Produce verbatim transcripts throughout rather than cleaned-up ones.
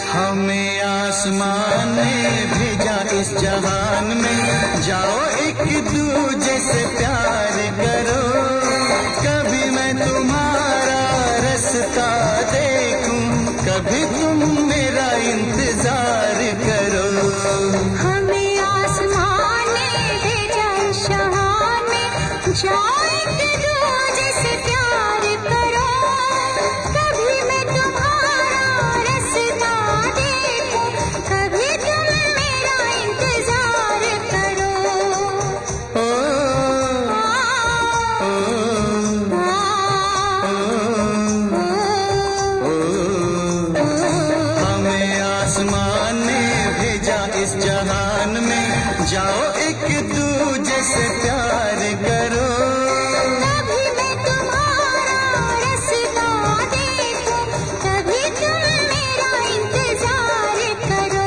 हमें आसमान ने भेजा इस जहान में, जाओ एक दूजे से प्यार करो। कभी मैं तुम्हारा रास्ता देखूं, कभी तुम मेरा इंतजार करो। हमें आसमान ने भेजा इस जहान में, जाओ एक दूजे से प्यार करो। कभी मैं तुम्हारा रास्ता देखूं, कभी तुम मेरा इंतजार करो। ओ, ओ, ओ, हमें आसमान ने भेजा इस जहान में, जाओ एक दूजे से प्यार करो। कभी मैं तुम्हारा रास्ता देखूं, कभी तुम मेरा इंतजार करो।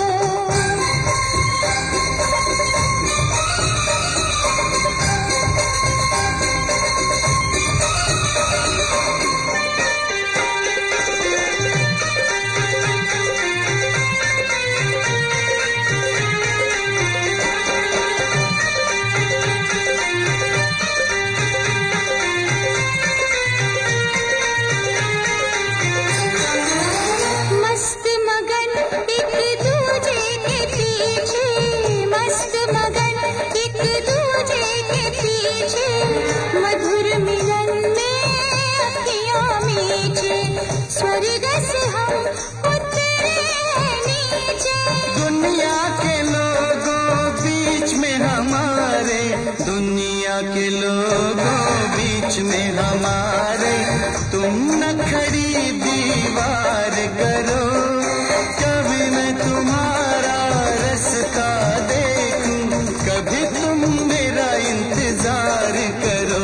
मस्त मगन एक दूजे के पीछे, मस्त मगन एक दूजे के पीछे, मधुर मिलन में अखियाँ मीचे, स्वर्ग से हम उतरे नीचे। दुनिया के लोगों बीच में हमारे, दुनिया के लोगों बीच में हमारे, तुम न खड़ी दीवार करो। कभी मैं तुम्हारा रास्ता देखूं, कभी तुम मेरा इंतजार करो।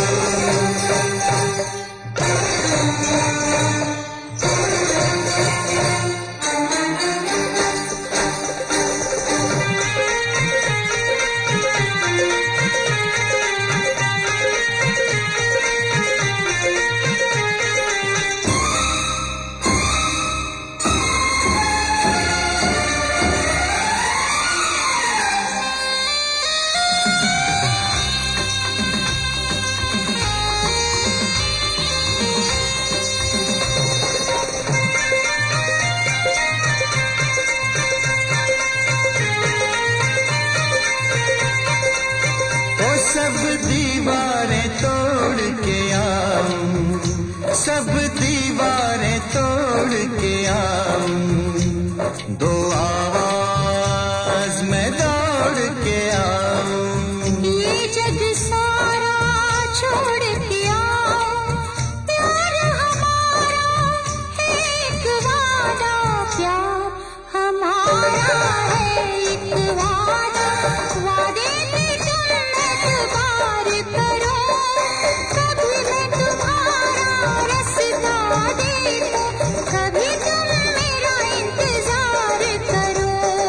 सब दीवारें तोड़ के आऊं, सब दीवारें तोड़ के आऊं, दो आवाज में दौड़ के आऊं। ये जग सारा छोड़ के आओ, प्यार हमारा है एक वादा, प्यार हमारा है एक वादा। वादे पे तुम एतबार करो, कभी मैं तुम्हारा रास्ता देखूं, कभी तुम मेरा इंतजार करो।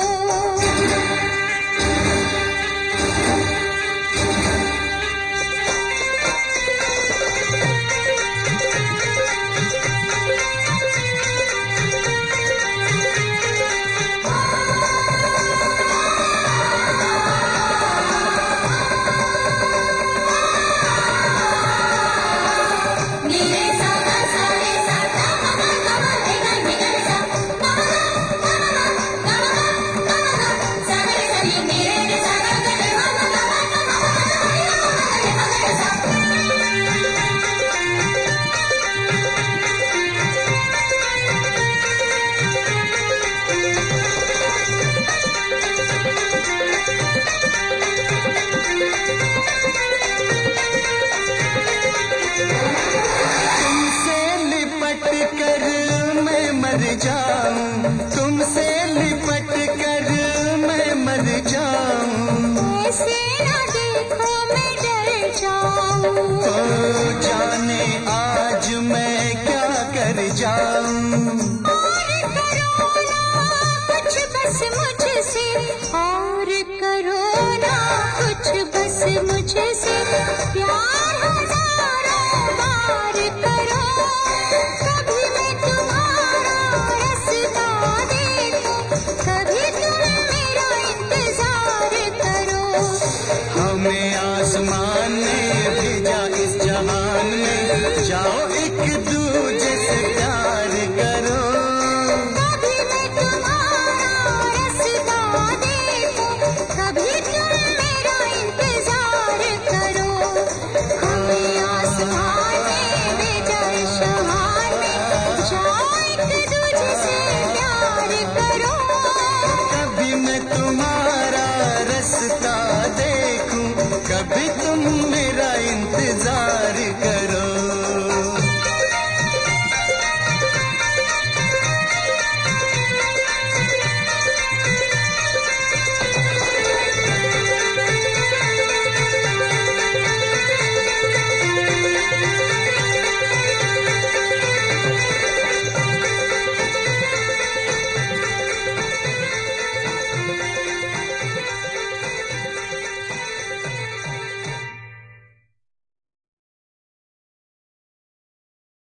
जाऊं, तुमसे लिपट कर मैं मर जाऊं। ऐसे ना देखो मैं डर जाऊं। ओ जाने आज मैं क्या कर जाऊं। और करो ना कुछ बस मुझसे, और करो ना कुछ बस मुझसे, प्यार